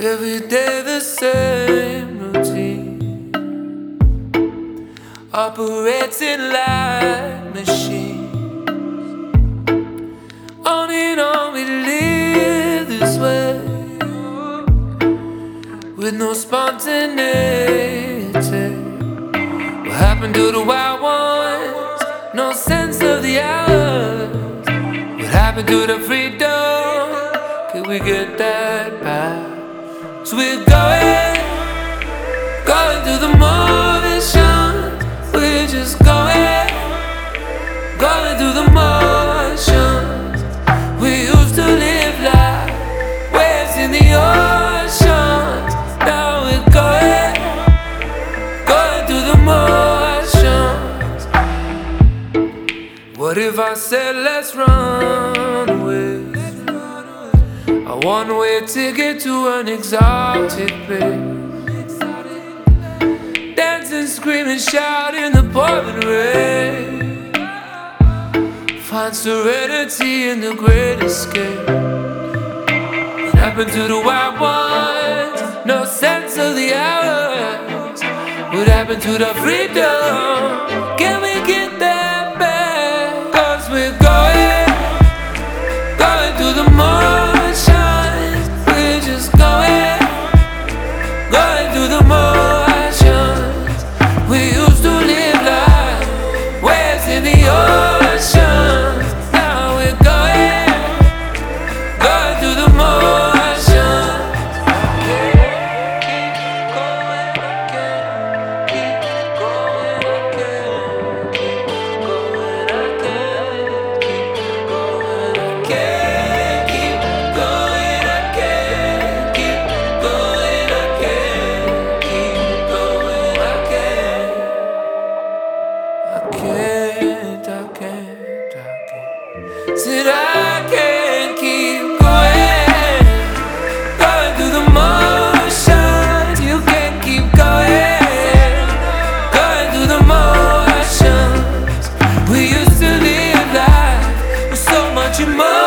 Every day the same routine, operating like machines. On and on we live this way, with no spontaneity. What happened to the wild ones? No sense of the hours. What happened to the freedom? Can we get that back? So we're going through the motions. We're just going through the motions. We used to live like waves in the ocean. Now we're going through the motions. What if I said let's run away? A one-way ticket to an exotic place. Dancing, screaming, shouting the pouring rain. Find serenity in the great escape. What happened to the wild ones? No sense of the hours. What happened to the freedom? Can we get that back? 'Cause we're going through the motions. We're just going through the motions. We used to live like waves in the ocean. Now we're going through the motions. Keep going again, keep going again, keep going again, keep going again, keep going again, keep going again, keep going again. I can't. Said I can't keep going through the motions. You can't keep going through the motions. We used to live life with so much emotion.